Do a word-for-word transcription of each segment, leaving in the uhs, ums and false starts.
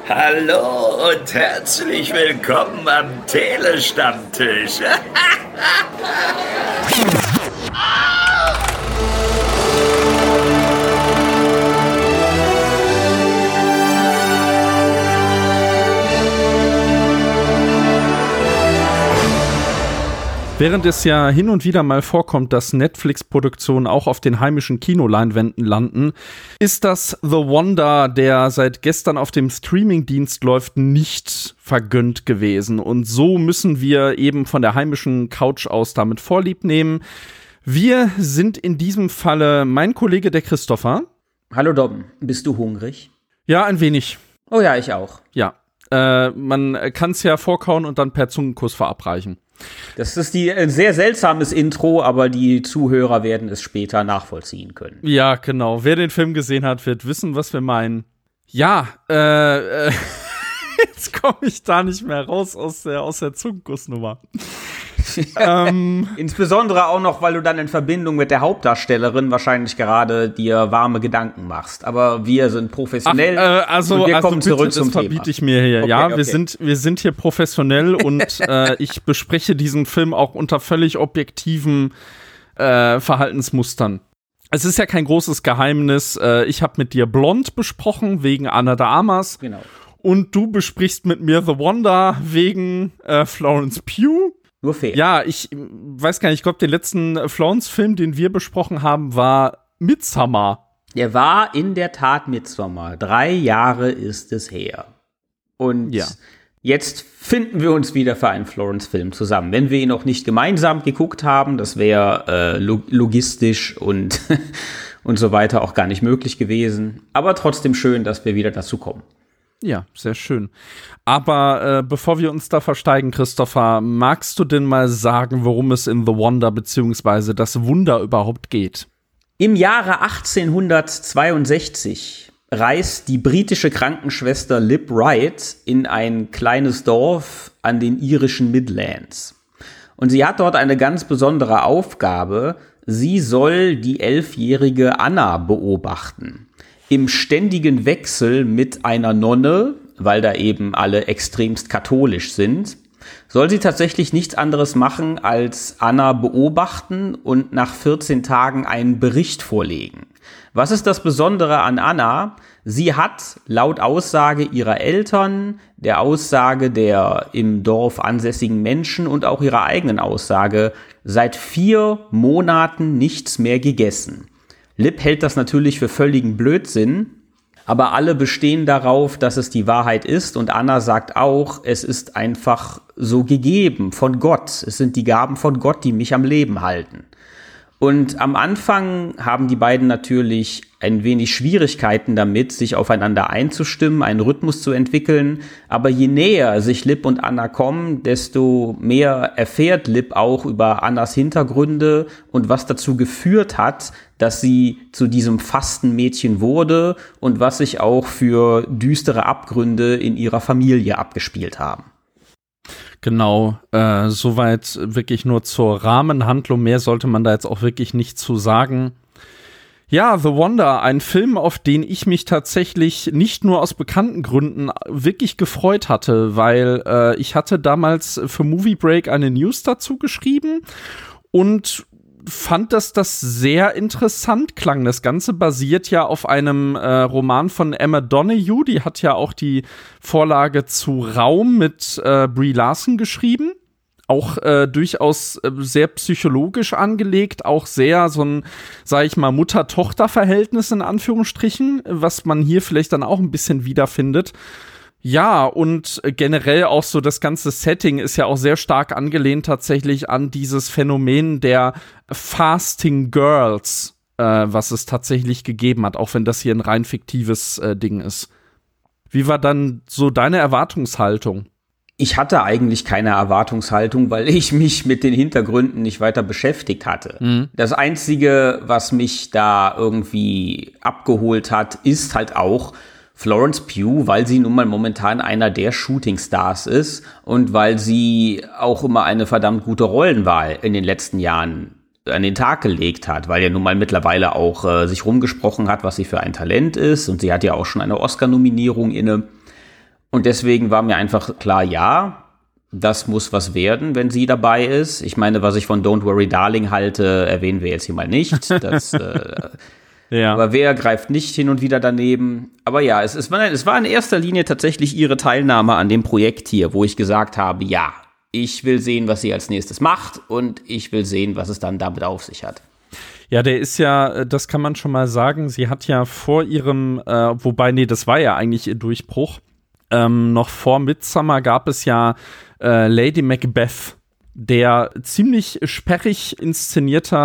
Hallo und herzlich willkommen am Telestammtisch. Während es ja hin und wieder mal vorkommt, dass Netflix-Produktionen auch auf den heimischen Kinoleinwänden landen, ist das The Wonder, der seit gestern auf dem Streamingdienst läuft, nicht vergönnt gewesen. Und so müssen wir eben von der heimischen Couch aus damit Vorlieb nehmen. Wir sind in diesem Falle mein Kollege, der Christopher. Hallo Dom, bist du hungrig? Ja, ein wenig. Oh ja, ich auch. Ja, äh, man kann es ja vorkauen und dann per Zungenkuss verabreichen. Das ist die, ein sehr seltsames Intro, aber die Zuhörer werden es später nachvollziehen können. Ja, genau. Wer den Film gesehen hat, wird wissen, was wir meinen. Ja, äh, äh jetzt komme ich da nicht mehr raus aus der, aus der Zungenkussnummer. ähm, Insbesondere auch noch, weil du dann in Verbindung mit der Hauptdarstellerin wahrscheinlich gerade dir warme Gedanken machst. Aber wir sind professionell. Ach, äh, also, und wir also kommen bitte, zurück zum das verbiete Thema. ich mir hier. Okay, ja, okay. wir sind, wir sind hier professionell und äh, ich bespreche diesen Film auch unter völlig objektiven äh, Verhaltensmustern. Es ist ja kein großes Geheimnis. Äh, ich habe mit dir Blond besprochen wegen Ana de Armas. Genau. Und du besprichst mit mir The Wonder wegen äh, Florence Pugh. Nur fair. Ja, ich weiß gar nicht, ich glaube, den letzten Florence-Film, den wir besprochen haben, war Midsommar. Der war in der Tat Midsommar. Drei Jahre ist es her. Und ja. Jetzt finden wir uns wieder für einen Florence-Film zusammen. Wenn wir ihn noch nicht gemeinsam geguckt haben, das wäre äh, lo- logistisch und, und so weiter auch gar nicht möglich gewesen. Aber trotzdem schön, dass wir wieder dazu kommen. Ja, sehr schön. Aber äh, bevor wir uns da versteigen, Christopher, magst du denn mal sagen, worum es in The Wonder bzw. das Wunder überhaupt geht? Im Jahre achtzehnhundertzweiundsechzig reist die britische Krankenschwester Lib Wright in ein kleines Dorf an den irischen Midlands. Und sie hat dort eine ganz besondere Aufgabe. Sie soll die elfjährige Anna beobachten. Im ständigen Wechsel mit einer Nonne, weil da eben alle extremst katholisch sind, soll sie tatsächlich nichts anderes machen, als Anna beobachten und nach vierzehn Tagen einen Bericht vorlegen. Was ist das Besondere an Anna? Sie hat laut Aussage ihrer Eltern, der Aussage der im Dorf ansässigen Menschen und auch ihrer eigenen Aussage seit vier Monaten nichts mehr gegessen. Lib hält das natürlich für völligen Blödsinn, aber alle bestehen darauf, dass es die Wahrheit ist und Anna sagt auch, es ist einfach so gegeben von Gott. Es sind die Gaben von Gott, die mich am Leben halten. Und am Anfang haben die beiden natürlich ein wenig Schwierigkeiten damit, sich aufeinander einzustimmen, einen Rhythmus zu entwickeln. Aber je näher sich Lib und Anna kommen, desto mehr erfährt Lib auch über Annas Hintergründe und was dazu geführt hat, dass sie zu diesem Fastenmädchen wurde und was sich auch für düstere Abgründe in ihrer Familie abgespielt haben. Genau, äh, soweit wirklich nur zur Rahmenhandlung. Mehr sollte man da jetzt auch wirklich nicht zu sagen. Ja, The Wonder, ein Film, auf den ich mich tatsächlich nicht nur aus bekannten Gründen wirklich gefreut hatte, weil äh, ich hatte damals für Movie Break eine News dazu geschrieben und fand, dass das sehr interessant klang. Das Ganze basiert ja auf einem äh, Roman von Emma Donoghue, die hat ja auch die Vorlage zu Raum mit äh, Brie Larson geschrieben. Auch äh, durchaus äh, sehr psychologisch angelegt, auch sehr so ein, sag ich mal, Mutter-Tochter-Verhältnis in Anführungsstrichen, was man hier vielleicht dann auch ein bisschen wiederfindet. Ja, und generell auch so das ganze Setting ist ja auch sehr stark angelehnt tatsächlich an dieses Phänomen der Fasting Girls, äh, was es tatsächlich gegeben hat, auch wenn das hier ein rein fiktives äh, Ding ist. Wie war dann so deine Erwartungshaltung? Ich hatte eigentlich keine Erwartungshaltung, weil ich mich mit den Hintergründen nicht weiter beschäftigt hatte. Mhm. Das Einzige, was mich da irgendwie abgeholt hat, ist halt auch Florence Pugh, weil sie nun mal momentan einer der Shootingstars ist und weil sie auch immer eine verdammt gute Rollenwahl in den letzten Jahren an den Tag gelegt hat, weil ja nun mal mittlerweile auch äh, sich rumgesprochen hat, was sie für ein Talent ist und sie hat ja auch schon eine Oscar-Nominierung inne. Und deswegen war mir einfach klar, ja, das muss was werden, wenn sie dabei ist. Ich meine, was ich von Don't Worry Darling halte, erwähnen wir jetzt hier mal nicht. Das, äh, ja. Aber wer greift nicht hin und wieder daneben? Aber ja, es, es, war, es war in erster Linie tatsächlich ihre Teilnahme an dem Projekt hier, wo ich gesagt habe, ja, ich will sehen, was sie als nächstes macht und ich will sehen, was es dann damit auf sich hat. Ja, der ist ja, das kann man schon mal sagen, sie hat ja vor ihrem, äh, wobei, nee, das war ja eigentlich ihr Durchbruch, ähm, noch vor Midsommar gab es ja äh, Lady Macbeth, der ziemlich sperrig inszenierter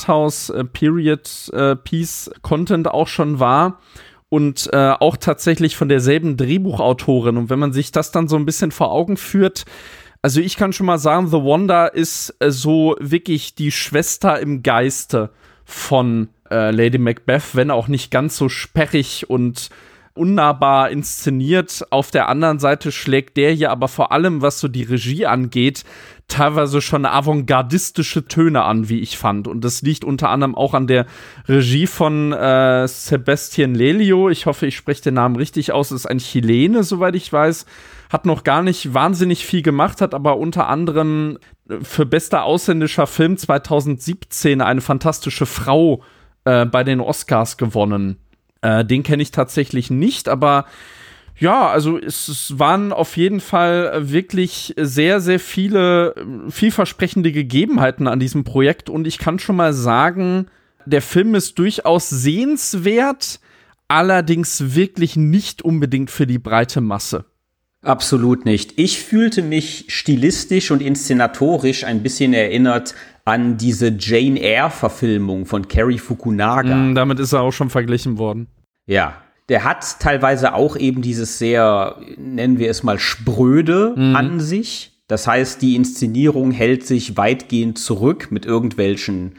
Arthouse-Period-Piece-Content auch schon war und äh, auch tatsächlich von derselben Drehbuchautorin. Und wenn man sich das dann so ein bisschen vor Augen führt, also ich kann schon mal sagen, The Wanda ist äh, so wirklich die Schwester im Geiste von äh, Lady Macbeth, wenn auch nicht ganz so sperrig und unnahbar inszeniert. Auf der anderen Seite schlägt der hier aber vor allem, was so die Regie angeht, teilweise schon avantgardistische Töne an, wie ich fand. Und das liegt unter anderem auch an der Regie von äh, Sebastian Lelio. Ich hoffe, ich spreche den Namen richtig aus. Das ist ein Chilene, soweit ich weiß. Hat noch gar nicht wahnsinnig viel gemacht, hat aber unter anderem für bester ausländischer Film zwanzig siebzehn eine fantastische Frau äh, bei den Oscars gewonnen. Äh, den kenne ich tatsächlich nicht, aber ja, also es, es waren auf jeden Fall wirklich sehr, sehr viele vielversprechende Gegebenheiten an diesem Projekt und ich kann schon mal sagen, der Film ist durchaus sehenswert, allerdings wirklich nicht unbedingt für die breite Masse. Absolut nicht. Ich fühlte mich stilistisch und inszenatorisch ein bisschen erinnert an diese Jane Eyre-Verfilmung von Cary Fukunaga. Mm, damit ist er auch schon verglichen worden. Ja, der hat teilweise auch eben dieses sehr, nennen wir es mal, spröde mm. an sich. Das heißt, die Inszenierung hält sich weitgehend zurück mit irgendwelchen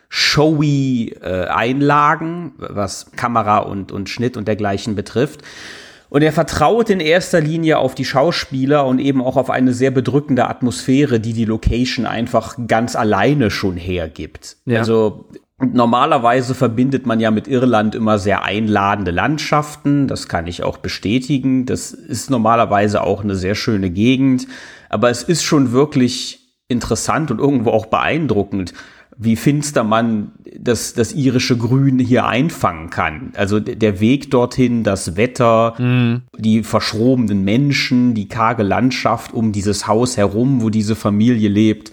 showy äh, Einlagen, was Kamera und, und Schnitt und dergleichen betrifft. Und er vertraut in erster Linie auf die Schauspieler und eben auch auf eine sehr bedrückende Atmosphäre, die die Location einfach ganz alleine schon hergibt. Ja. Also normalerweise verbindet man ja mit Irland immer sehr einladende Landschaften. Das kann ich auch bestätigen. Das ist normalerweise auch eine sehr schöne Gegend. Aber es ist schon wirklich interessant und irgendwo auch beeindruckend, wie finster man das, das irische Grün hier einfangen kann. Also der Weg dorthin, das Wetter, mm. die verschrobenen Menschen, die karge Landschaft um dieses Haus herum, wo diese Familie lebt,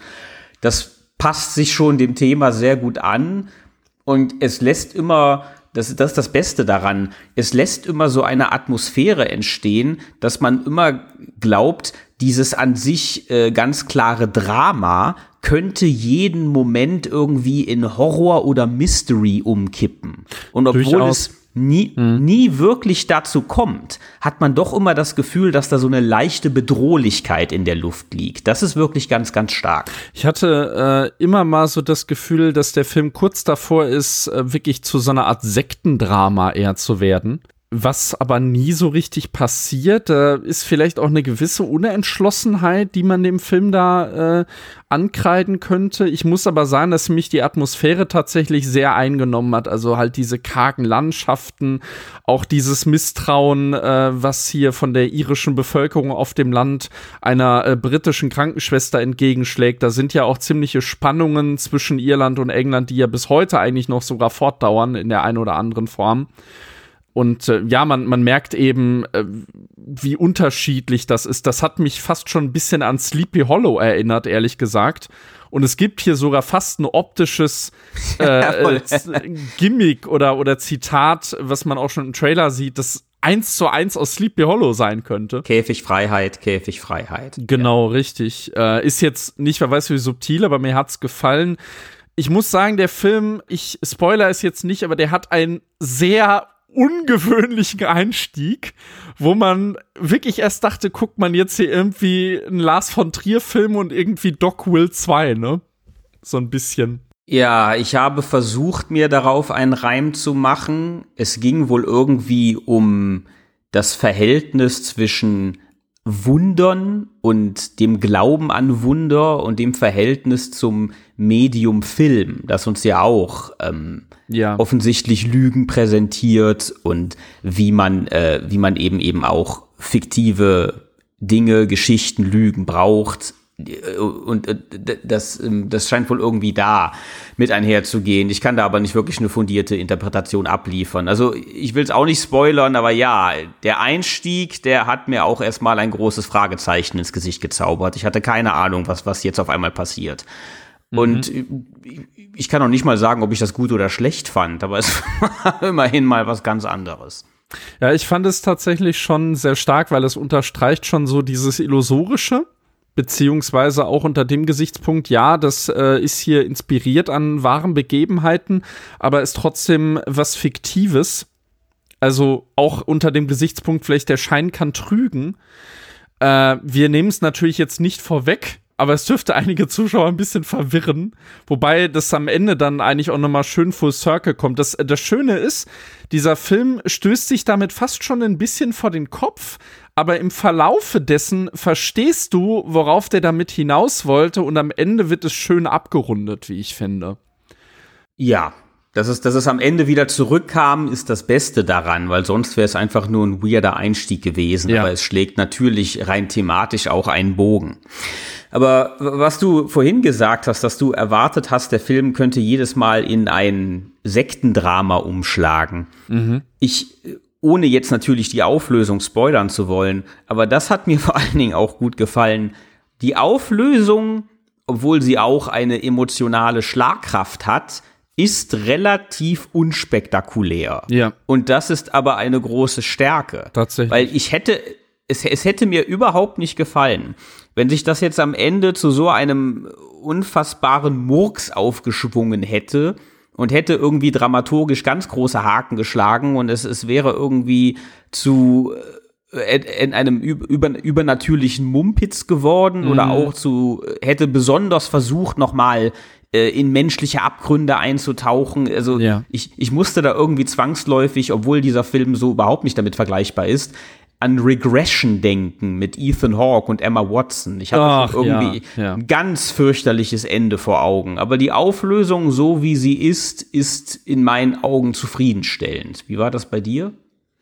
das passt sich schon dem Thema sehr gut an und es lässt immer, das, das ist das Beste daran, es lässt immer so eine Atmosphäre entstehen, dass man immer glaubt, dieses an sich äh, ganz klare Drama könnte jeden Moment irgendwie in Horror oder Mystery umkippen. Und obwohl Durchaus. es nie, hm. nie wirklich dazu kommt, hat man doch immer das Gefühl, dass da so eine leichte Bedrohlichkeit in der Luft liegt. Das ist wirklich ganz, ganz stark. Ich hatte äh, immer mal so das Gefühl, dass der Film kurz davor ist, äh, wirklich zu so einer Art Sektendrama eher zu werden. Was aber nie so richtig passiert, da ist vielleicht auch eine gewisse Unentschlossenheit, die man dem Film da äh, ankreiden könnte. Ich muss aber sagen, dass mich die Atmosphäre tatsächlich sehr eingenommen hat. Also halt diese kargen Landschaften, auch dieses Misstrauen, äh, was hier von der irischen Bevölkerung auf dem Land einer äh, britischen Krankenschwester entgegenschlägt. Da sind ja auch ziemliche Spannungen zwischen Irland und England, die ja bis heute eigentlich noch sogar fortdauern in der einen oder anderen Form. Und äh, ja, man, man merkt eben, äh, wie unterschiedlich das ist. Das hat mich fast schon ein bisschen an Sleepy Hollow erinnert, ehrlich gesagt. Und es gibt hier sogar fast ein optisches äh, äh, Gimmick oder, oder Zitat, was man auch schon im Trailer sieht, das eins zu eins aus Sleepy Hollow sein könnte. Käfigfreiheit, Käfigfreiheit. Genau, ja. Richtig. Äh, ist jetzt nicht, wer weiß wie subtil, aber mir hat's gefallen. Ich muss sagen, der Film, ich spoiler es jetzt nicht, aber der hat einen sehr ungewöhnlichen Einstieg, wo man wirklich erst dachte, guckt man jetzt hier irgendwie einen Lars von Trier-Film und irgendwie Doc Will zwei, ne? So ein bisschen. Ja, ich habe versucht, mir darauf einen Reim zu machen. Es ging wohl irgendwie um das Verhältnis zwischen Wundern und dem Glauben an Wunder und dem Verhältnis zum Medium Film, das uns ja auch ähm, ja. offensichtlich Lügen präsentiert und wie man äh, wie man eben eben auch fiktive Dinge, Geschichten, Lügen braucht. Und das, das scheint wohl irgendwie da mit einherzugehen. Ich kann da aber nicht wirklich eine fundierte Interpretation abliefern. Also ich will es auch nicht spoilern, aber ja, der Einstieg, der hat mir auch erstmal ein großes Fragezeichen ins Gesicht gezaubert. Ich hatte keine Ahnung, was, was jetzt auf einmal passiert. Mhm. Und ich kann auch nicht mal sagen, ob ich das gut oder schlecht fand, aber es war immerhin mal was ganz anderes. Ja, ich fand es tatsächlich schon sehr stark, weil es unterstreicht schon so dieses Illusorische. Beziehungsweise auch unter dem Gesichtspunkt, ja, das äh, ist hier inspiriert an wahren Begebenheiten, aber ist trotzdem was Fiktives. Also auch unter dem Gesichtspunkt, vielleicht der Schein kann trügen. Äh, wir nehmen es natürlich jetzt nicht vorweg, aber es dürfte einige Zuschauer ein bisschen verwirren. Wobei das am Ende dann eigentlich auch nochmal schön full circle kommt. Das, das Schöne ist, dieser Film stößt sich damit fast schon ein bisschen vor den Kopf, aber im Verlaufe dessen verstehst du, worauf der damit hinaus wollte, und am Ende wird es schön abgerundet, wie ich finde. Ja, dass es, dass es am Ende wieder zurückkam, ist das Beste daran, weil sonst wäre es einfach nur ein weirder Einstieg gewesen. Ja. Aber es schlägt natürlich rein thematisch auch einen Bogen. Aber was du vorhin gesagt hast, dass du erwartet hast, der Film könnte jedes Mal in ein Sektendrama umschlagen. Mhm. Ich... Ohne jetzt natürlich die Auflösung spoilern zu wollen, aber das hat mir vor allen Dingen auch gut gefallen. Die Auflösung, obwohl sie auch eine emotionale Schlagkraft hat, ist relativ unspektakulär. Ja. Und das ist aber eine große Stärke. Tatsächlich. Weil ich hätte, es, es hätte mir überhaupt nicht gefallen, wenn sich das jetzt am Ende zu so einem unfassbaren Murks aufgeschwungen hätte, und hätte irgendwie dramaturgisch ganz große Haken geschlagen und es, es wäre irgendwie zu äh, in einem über, übernatürlichen Mumpitz geworden, mhm. oder auch zu, hätte besonders versucht, nochmal äh, in menschliche Abgründe einzutauchen. Also ja. ich, ich musste da irgendwie zwangsläufig, obwohl dieser Film so überhaupt nicht damit vergleichbar ist, an Regression denken mit Ethan Hawke und Emma Watson. Ich hatte irgendwie ja, ja. ein ganz fürchterliches Ende vor Augen. Aber die Auflösung, so wie sie ist, ist in meinen Augen zufriedenstellend. Wie war das bei dir?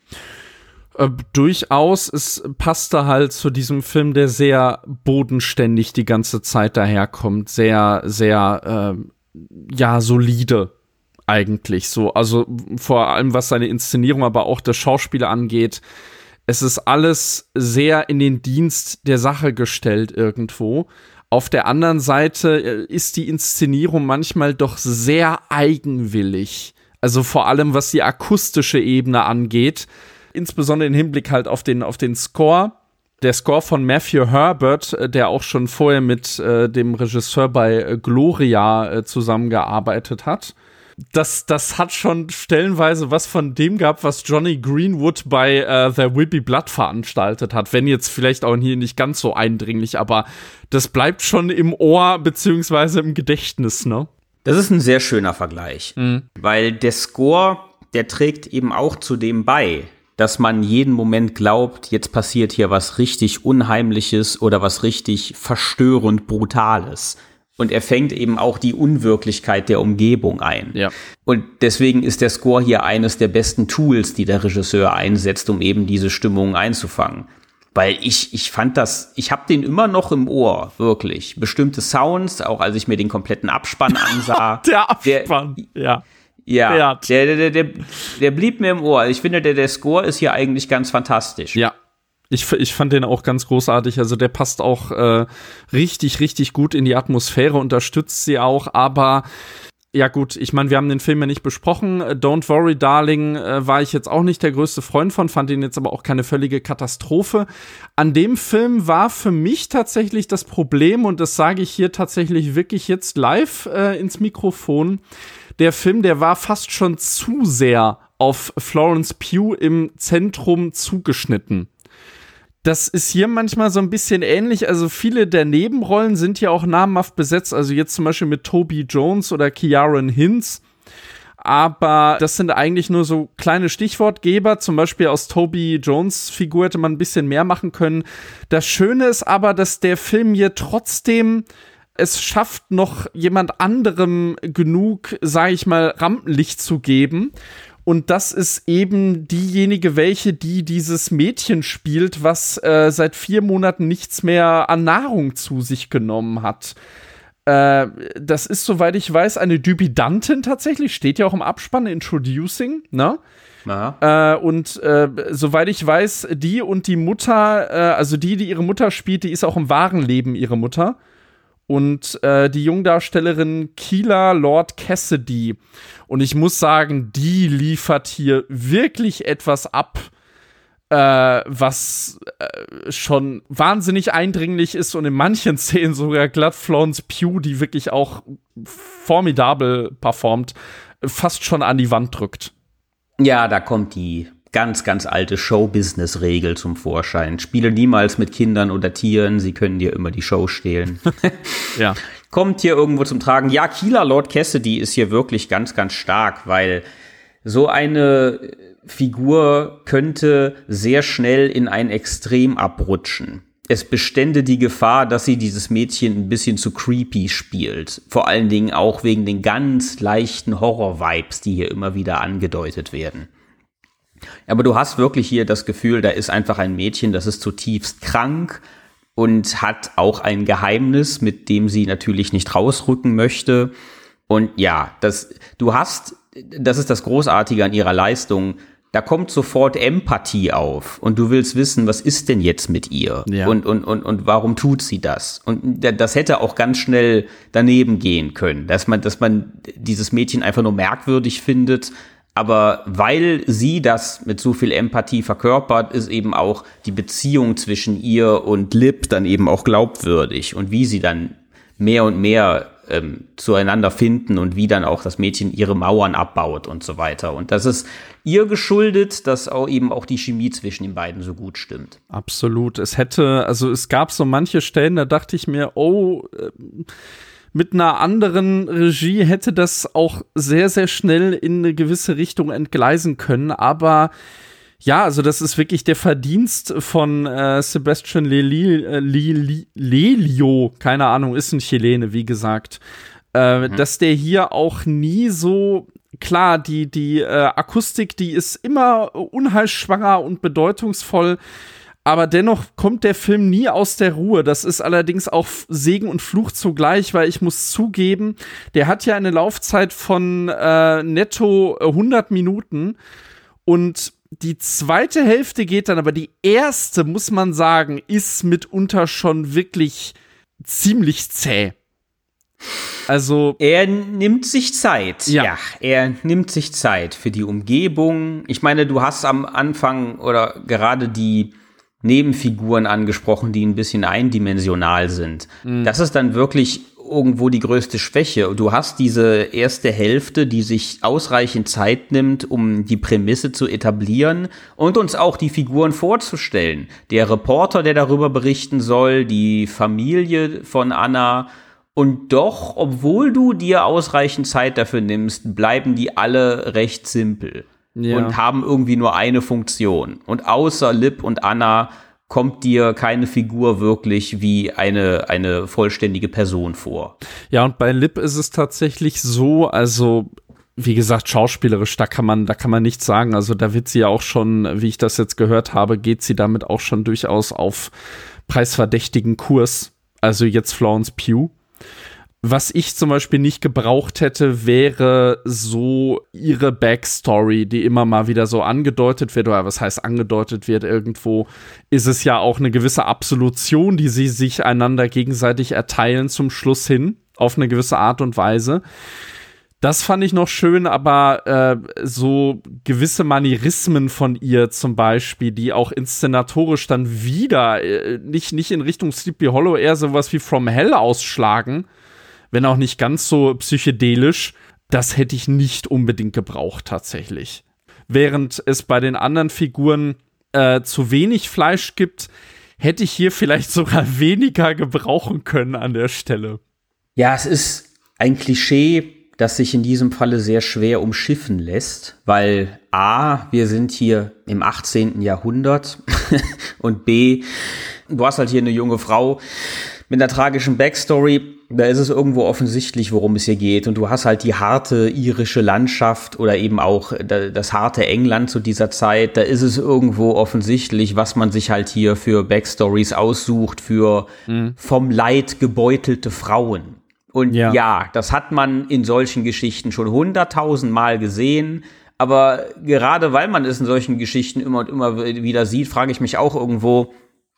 Äh, durchaus. Es passte halt zu diesem Film, der sehr bodenständig die ganze Zeit daherkommt. Sehr, sehr, äh, ja, solide eigentlich so. Also vor allem, was seine Inszenierung, aber auch das Schauspieler angeht. Es ist alles sehr in den Dienst der Sache gestellt irgendwo. Auf der anderen Seite ist die Inszenierung manchmal doch sehr eigenwillig. Also vor allem, was die akustische Ebene angeht. Insbesondere im Hinblick halt auf den, auf den Score. Der Score von Matthew Herbert, der auch schon vorher mit äh, dem Regisseur bei äh, Gloria äh, zusammengearbeitet hat. Das, das hat schon stellenweise was von dem gehabt, was Johnny Greenwood bei äh, There Will Be Blood veranstaltet hat. Wenn jetzt vielleicht auch hier nicht ganz so eindringlich, aber das bleibt schon im Ohr beziehungsweise im Gedächtnis, ne? Das ist ein sehr schöner Vergleich, mhm. weil der Score, der trägt eben auch zu dem bei, dass man jeden Moment glaubt, jetzt passiert hier was richtig Unheimliches oder was richtig verstörend Brutales. Und er fängt eben auch die Unwirklichkeit der Umgebung ein. Ja. Und deswegen ist der Score hier eines der besten Tools, die der Regisseur einsetzt, um eben diese Stimmung einzufangen. Weil ich, ich fand das, ich habe den immer noch im Ohr, wirklich. Bestimmte Sounds, auch als ich mir den kompletten Abspann ansah. Der Abspann, der, ja. Ja, der, der, der, der blieb mir im Ohr. Ich finde, der, der Score ist hier eigentlich ganz fantastisch. Ja. Ich, ich fand den auch ganz großartig, also der passt auch äh, richtig, richtig gut in die Atmosphäre, unterstützt sie auch, aber ja gut, ich meine, wir haben den Film ja nicht besprochen, Don't Worry Darling äh, war ich jetzt auch nicht der größte Freund von, fand ihn jetzt aber auch keine völlige Katastrophe. An dem Film war für mich tatsächlich das Problem, und das sage ich hier tatsächlich wirklich jetzt live äh, ins Mikrofon, der Film, der war fast schon zu sehr auf Florence Pugh im Zentrum zugeschnitten. Das ist hier manchmal so ein bisschen ähnlich. Also viele der Nebenrollen sind ja auch namhaft besetzt. Also jetzt zum Beispiel mit Toby Jones oder Ciaran Hinds. Aber das sind eigentlich nur so kleine Stichwortgeber. Zum Beispiel aus Toby Jones Figur hätte man ein bisschen mehr machen können. Das Schöne ist aber, dass der Film hier trotzdem es schafft, noch jemand anderem genug, sage ich mal, Rampenlicht zu geben. Und das ist eben diejenige, welche die dieses Mädchen spielt, was äh, seit vier Monaten nichts mehr an Nahrung zu sich genommen hat. Äh, das ist, soweit ich weiß, eine Dübidantin tatsächlich, steht ja auch im Abspann, Introducing, ne? Äh, und äh, soweit ich weiß, die und die Mutter, äh, also die, die ihre Mutter spielt, die ist auch im wahren Leben ihre Mutter. Und äh, die Jungdarstellerin Keela Lord Cassidy. Und ich muss sagen, die liefert hier wirklich etwas ab, äh, was äh, schon wahnsinnig eindringlich ist und in manchen Szenen sogar glatt Florence Pugh, die wirklich auch formidabel performt, fast schon an die Wand drückt. Ja, da kommt die ganz, ganz alte Show-Business-Regel zum Vorschein. Spiele niemals mit Kindern oder Tieren, sie können dir immer die Show stehlen. Ja. Kommt hier irgendwo zum Tragen. Ja, Keela Lord Cassidy ist hier wirklich ganz, ganz stark, weil so eine Figur könnte sehr schnell in ein Extrem abrutschen. Es bestände die Gefahr, dass sie dieses Mädchen ein bisschen zu creepy spielt. Vor allen Dingen auch wegen den ganz leichten Horror-Vibes, die hier immer wieder angedeutet werden. Aber du hast wirklich hier das Gefühl, da ist einfach ein Mädchen, das ist zutiefst krank und hat auch ein Geheimnis, mit dem sie natürlich nicht rausrücken möchte. Und ja, das, du hast, das ist das Großartige an ihrer Leistung, da kommt sofort Empathie auf und du willst wissen, was ist denn jetzt mit ihr? Ja. Und, und, und, und warum tut sie das? Und das hätte auch ganz schnell daneben gehen können, dass man, dass man dieses Mädchen einfach nur merkwürdig findet. Aber weil sie das mit so viel Empathie verkörpert, ist eben auch die Beziehung zwischen ihr und Lip dann eben auch glaubwürdig. Und wie sie dann mehr und mehr ähm, zueinander finden und wie dann auch das Mädchen ihre Mauern abbaut und so weiter. Und das ist ihr geschuldet, dass auch eben auch die Chemie zwischen den beiden so gut stimmt. Absolut. Es hätte, also es gab so manche Stellen, da dachte ich mir, oh, äh, mit einer anderen Regie hätte das auch sehr, sehr schnell in eine gewisse Richtung entgleisen können. Aber ja, also das ist wirklich der Verdienst von äh, Sebastian Lelio, äh, Lelio, Lelio, keine Ahnung, ist ein Chilene, wie gesagt, äh, mhm. dass der hier auch nie so, klar, die, die äh, Akustik, die ist immer unheilschwanger und bedeutungsvoll, aber dennoch kommt der Film nie aus der Ruhe. Das ist allerdings auch Segen und Fluch zugleich, weil ich muss zugeben, der hat ja eine Laufzeit von äh, netto hundert Minuten und die zweite Hälfte geht dann, aber die erste, muss man sagen, ist mitunter schon wirklich ziemlich zäh. Also er nimmt sich Zeit. Ja. ja, er nimmt sich Zeit für die Umgebung. Ich meine, du hast am Anfang oder gerade die Nebenfiguren angesprochen, die ein bisschen eindimensional sind. Mhm. Das ist dann wirklich irgendwo die größte Schwäche. Du hast diese erste Hälfte, die sich ausreichend Zeit nimmt, um die Prämisse zu etablieren und uns auch die Figuren vorzustellen. Der Reporter, der darüber berichten soll, die Familie von Anna. Und doch, obwohl du dir ausreichend Zeit dafür nimmst, bleiben die alle recht simpel. Ja. Und haben irgendwie nur eine Funktion. Und außer Lip und Anna kommt dir keine Figur wirklich wie eine, eine vollständige Person vor. Ja, und bei Lip ist es tatsächlich so, also wie gesagt, schauspielerisch, da kann man, da kann man nichts sagen. Also da wird sie ja auch schon, wie ich das jetzt gehört habe, geht sie damit auch schon durchaus auf preisverdächtigen Kurs. Also jetzt Florence Pugh. Was ich zum Beispiel nicht gebraucht hätte, wäre so ihre Backstory, die immer mal wieder so angedeutet wird, oder was heißt angedeutet wird, irgendwo ist es ja auch eine gewisse Absolution, die sie sich einander gegenseitig erteilen zum Schluss hin, auf eine gewisse Art und Weise. Das fand ich noch schön, aber äh, so gewisse Manierismen von ihr zum Beispiel, die auch inszenatorisch dann wieder äh, nicht, nicht in Richtung Sleepy Hollow eher sowas wie From Hell ausschlagen, wenn auch nicht ganz so psychedelisch, das hätte ich nicht unbedingt gebraucht tatsächlich. Während es bei den anderen Figuren äh, zu wenig Fleisch gibt, hätte ich hier vielleicht sogar weniger gebrauchen können an der Stelle. Ja, es ist ein Klischee, das sich in diesem Falle sehr schwer umschiffen lässt, weil A, wir sind hier im achtzehnten Jahrhundert und B, du hast halt hier eine junge Frau, mit einer tragischen Backstory, da ist es irgendwo offensichtlich, worum es hier geht. Und du hast halt die harte irische Landschaft oder eben auch das harte England zu dieser Zeit. Da ist es irgendwo offensichtlich, was man sich halt hier für Backstories aussucht, für mhm. vom Leid gebeutelte Frauen. Und ja. ja, das hat man in solchen Geschichten schon hunderttausend Mal gesehen. Aber gerade weil man es in solchen Geschichten immer und immer wieder sieht, frage ich mich auch irgendwo,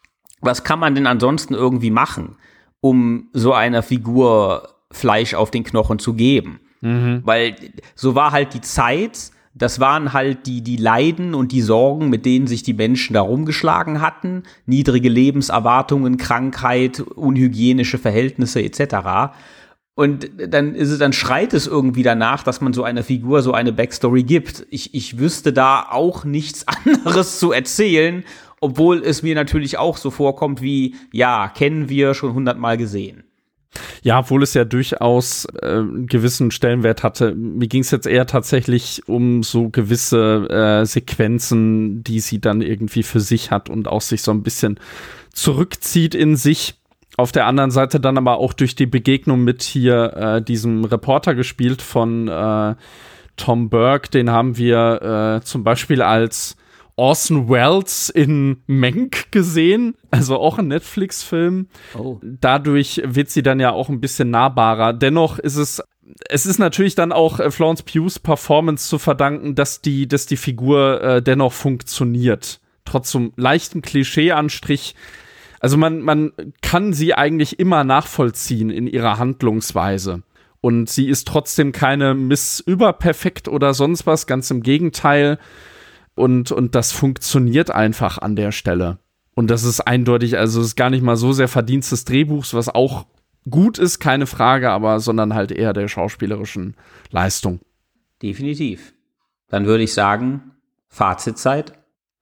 was kann man denn ansonsten irgendwie machen, um so einer Figur Fleisch auf den Knochen zu geben? Mhm. Weil so war halt die Zeit, das waren halt die, die Leiden und die Sorgen, mit denen sich die Menschen da rumgeschlagen hatten. Niedrige Lebenserwartungen, Krankheit, unhygienische Verhältnisse et cetera. Und dann ist es, dann schreit es irgendwie danach, dass man so einer Figur so eine Backstory gibt. Ich, ich wüsste da auch nichts anderes zu erzählen, obwohl es mir natürlich auch so vorkommt wie, ja, kennen wir schon hundertmal gesehen. Ja, obwohl es ja durchaus äh, einen gewissen Stellenwert hatte. Mir ging es jetzt eher tatsächlich um so gewisse äh, Sequenzen, die sie dann irgendwie für sich hat und auch sich so ein bisschen zurückzieht in sich. Auf der anderen Seite dann aber auch durch die Begegnung mit hier äh, diesem Reporter gespielt von äh, Tom Burke, den haben wir äh, zum Beispiel als Orson Welles in Mank gesehen, also auch ein Netflix-Film. Oh. Dadurch wird sie dann ja auch ein bisschen nahbarer. Dennoch ist es, es ist natürlich dann auch äh, Florence Pughs Performance zu verdanken, dass die, dass die Figur äh, dennoch funktioniert. Trotz so einem leichten Klischee-Anstrich. Also man, man kann sie eigentlich immer nachvollziehen in ihrer Handlungsweise. Und sie ist trotzdem keine Miss Überperfekt oder sonst was, ganz im Gegenteil. Und, und das funktioniert einfach an der Stelle. Und das ist eindeutig, also es ist gar nicht mal so sehr Verdienst des Drehbuchs, was auch gut ist, keine Frage, aber sondern halt eher der schauspielerischen Leistung. Definitiv. Dann würde ich sagen, Fazitzeit.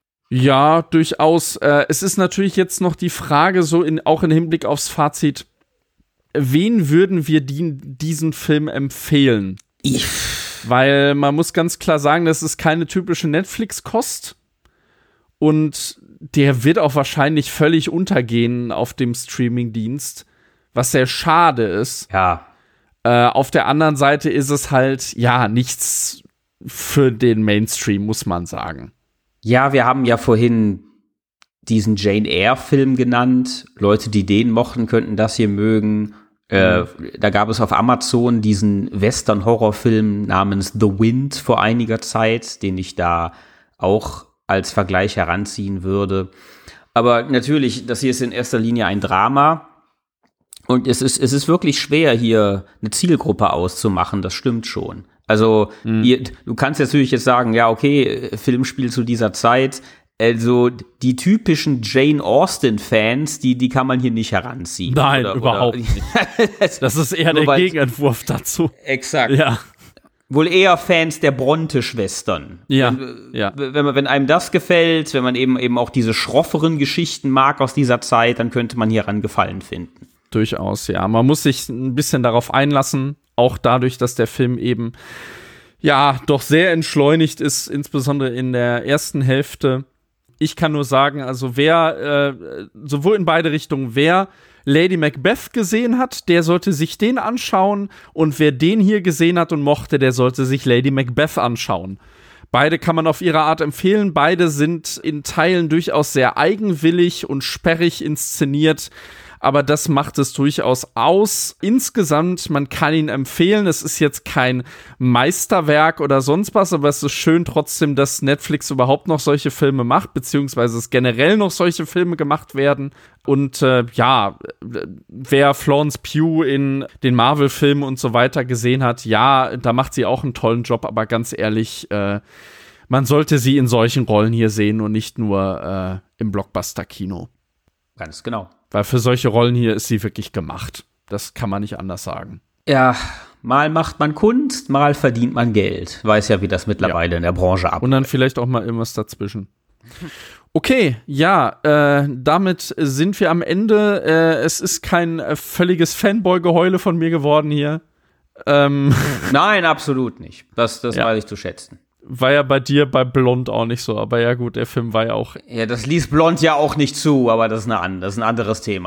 Ja, durchaus. Äh, es ist natürlich jetzt noch die Frage, so in, auch im Hinblick aufs Fazit, wen würden wir die, diesen Film empfehlen? Ich. Weil man muss ganz klar sagen, das ist keine typische Netflix-Kost und der wird auch wahrscheinlich völlig untergehen auf dem Streaming-Dienst, was sehr schade ist. Ja. Äh, auf der anderen Seite ist es halt, ja, nichts für den Mainstream, muss man sagen. Ja, wir haben ja vorhin diesen Jane Eyre-Film genannt. Leute, die den mochten, könnten das hier mögen. Äh, da gab es auf Amazon diesen Western-Horrorfilm namens The Wind vor einiger Zeit, den ich da auch als Vergleich heranziehen würde. Aber natürlich, das hier ist in erster Linie ein Drama. Und es ist, es ist wirklich schwer, hier eine Zielgruppe auszumachen, das stimmt schon. Also, mhm. ihr, du kannst natürlich jetzt sagen, ja, okay, Film spielt zu dieser Zeit. Also, die typischen Jane Austen-Fans, die, die kann man hier nicht heranziehen. Nein, oder, überhaupt oder, nicht. Das ist eher der weil, Gegenentwurf dazu. Exakt. Ja. Wohl eher Fans der Bronte-Schwestern. Ja, wenn, ja. Wenn, man, wenn einem das gefällt, wenn man eben, eben auch diese schrofferen Geschichten mag aus dieser Zeit, dann könnte man hieran Gefallen finden. Durchaus, ja. Man muss sich ein bisschen darauf einlassen, auch dadurch, dass der Film eben, ja, doch sehr entschleunigt ist, insbesondere in der ersten Hälfte. Ich kann nur sagen, also wer, äh, sowohl in beide Richtungen, wer Lady Macbeth gesehen hat, der sollte sich den anschauen, und wer den hier gesehen hat und mochte, der sollte sich Lady Macbeth anschauen. Beide kann man auf ihre Art empfehlen, beide sind in Teilen durchaus sehr eigenwillig und sperrig inszeniert, aber das macht es durchaus aus. Insgesamt, man kann ihn empfehlen. Es ist jetzt kein Meisterwerk oder sonst was, aber es ist schön trotzdem, dass Netflix überhaupt noch solche Filme macht, beziehungsweise es generell noch solche Filme gemacht werden. Und äh, ja, wer Florence Pugh in den Marvel-Filmen und so weiter gesehen hat, ja, da macht sie auch einen tollen Job, aber ganz ehrlich, äh, man sollte sie in solchen Rollen hier sehen und nicht nur äh, im Blockbuster-Kino. Ganz genau. Weil für solche Rollen hier ist sie wirklich gemacht. Das kann man nicht anders sagen. Ja, mal macht man Kunst, mal verdient man Geld. Weiß ja, wie das mittlerweile ja. in der Branche abläuft. Und dann vielleicht auch mal irgendwas dazwischen. Okay, ja, äh, damit sind wir am Ende. Äh, es ist kein äh, völliges Fanboy-Geheule von mir geworden hier. Ähm. Nein, absolut nicht. Das, das ja. weiß ich zu schätzen. War ja bei dir bei Blond auch nicht so, aber ja gut, der Film war ja auch. Ja, das ließ Blond ja auch nicht zu, aber das ist, eine, das ist ein anderes Thema.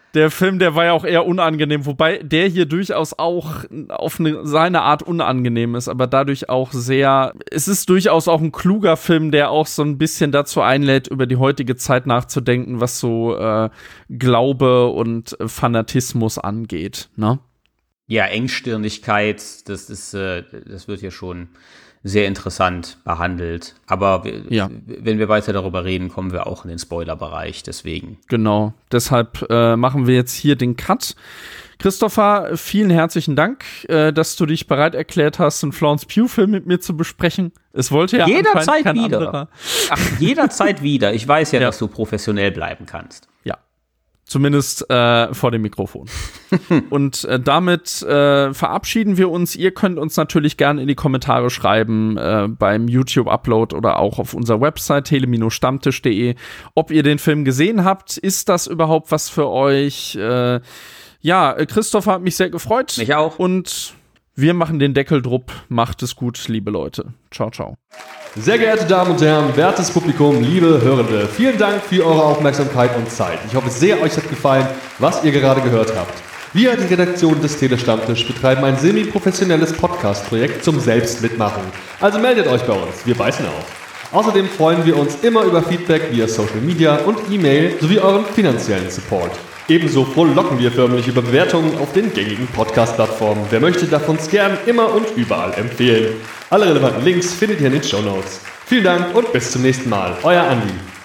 Der Film, der war ja auch eher unangenehm, wobei der hier durchaus auch auf eine, seine Art unangenehm ist, aber dadurch auch sehr, es ist durchaus auch ein kluger Film, der auch so ein bisschen dazu einlädt, über die heutige Zeit nachzudenken, was so äh, Glaube und Fanatismus angeht, ne? Ja, Engstirnigkeit, das ist, äh, das wird hier schon sehr interessant behandelt. Aber w- Ja. wenn wir weiter darüber reden, kommen wir auch in den Spoilerbereich, deswegen. Genau, deshalb äh, machen wir jetzt hier den Cut. Christopher, vielen herzlichen Dank, äh, dass du dich bereit erklärt hast, einen Florence Pugh-Film mit mir zu besprechen. Es wollte ja Jederzeit kein wieder. anderer. Ach, jederzeit wieder. Ich weiß ja, Ja. dass du professionell bleiben kannst. Ja, zumindest äh, vor dem Mikrofon. Und äh, damit äh, verabschieden wir uns. Ihr könnt uns natürlich gerne in die Kommentare schreiben äh, beim YouTube-Upload oder auch auf unserer Website tele Stammtisch punkt de, ob ihr den Film gesehen habt. Ist das überhaupt was für euch? Äh, ja, Christopher hat mich sehr gefreut. Mich auch. Und wir machen den Deckel drupp. Macht es gut, liebe Leute. Ciao, ciao. Sehr geehrte Damen und Herren, wertes Publikum, liebe Hörende, vielen Dank für eure Aufmerksamkeit und Zeit. Ich hoffe sehr, euch hat gefallen, was ihr gerade gehört habt. Wir, die Redaktion des Tele-Stammtisch, betreiben ein semi-professionelles Podcast-Projekt zum Selbstmitmachen. Also meldet euch bei uns, wir beißen auf. Außerdem freuen wir uns immer über Feedback via Social Media und E-Mail sowie euren finanziellen Support. Ebenso frohlocken wir förmlich über Bewertungen auf den gängigen Podcast-Plattformen. Wer möchte, darf uns gern immer und überall empfehlen. Alle relevanten Links findet ihr in den Shownotes. Vielen Dank und bis zum nächsten Mal. Euer Andi.